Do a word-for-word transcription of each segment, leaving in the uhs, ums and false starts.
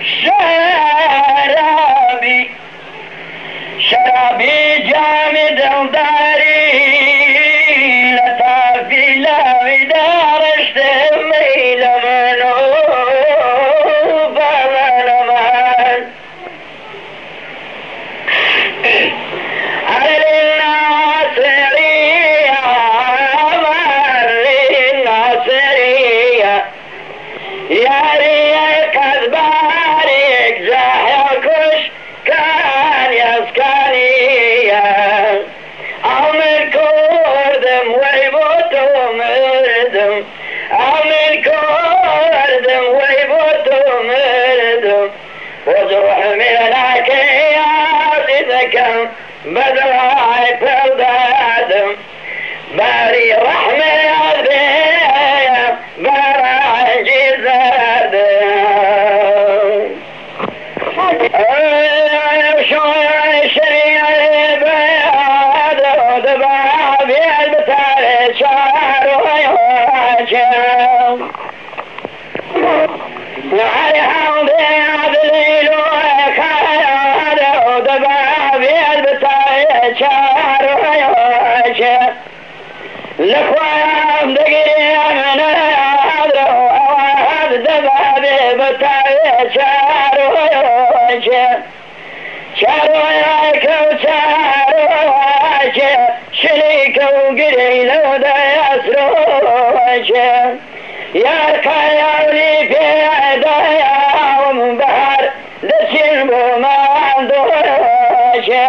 شرابي شرابي جامد وداري لطافي لا ودار اشتمي لمنو فمن من على الناصرية مر الناصرية يا ريك أذبارك زحكش كان يسكنية أو من كردم ويبوتو مردم أو من كردم ويبوتو مردم وجروح من العكيات إذا كان بدراعي فردادم باري رحمة أبيا براعي جزادم شوي شريع بياد ودباب يلبتال شعر ويواجم نعري حمدي عدليل وكاد ودباب يلبتال شعر ويواجم لخوام دقيقي أنا أدرو أواد دبابي بتاعي شعر ويواجه شعر وياك وشعر ويواجه شريك وقريل ودا يسر ويواجه ياركا يولي في عدايا ومبهر دسين بما عنده ويواجه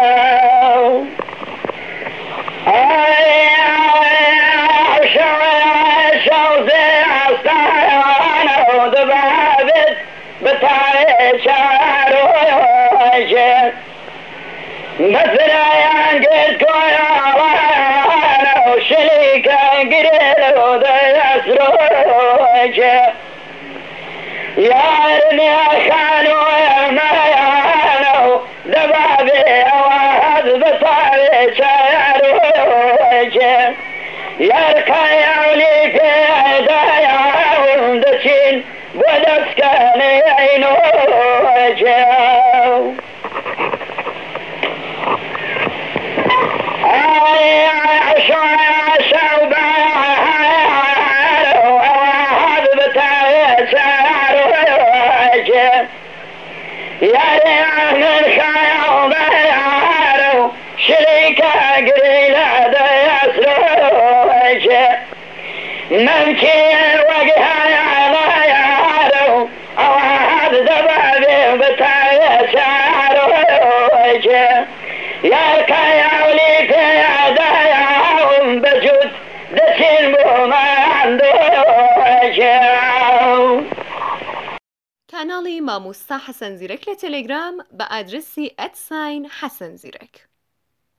شعر ويواجه مثلا ينقل كويانا وشريكا قريل وذا يسر ويواجه يارني خان ويمايانا دبابي واحد بطاري شعر ويواجه يركا يولي في عدايا وندشين ودسكن عين وجهه اي عشان شوبه وهذا بتاع شعر وجهه يا ريان الخيال ضيعه شريكه قريل هذا يسر وجهه ممكن وجهه على ياره او هذا دبابي بتاع شعر وجهه يا كيولي في عداياهم بجود دسين بوما عنده وجهه. کانالی ماموستا حسن زیرک لتلگرام با ادرسی ادساین حسن زیرک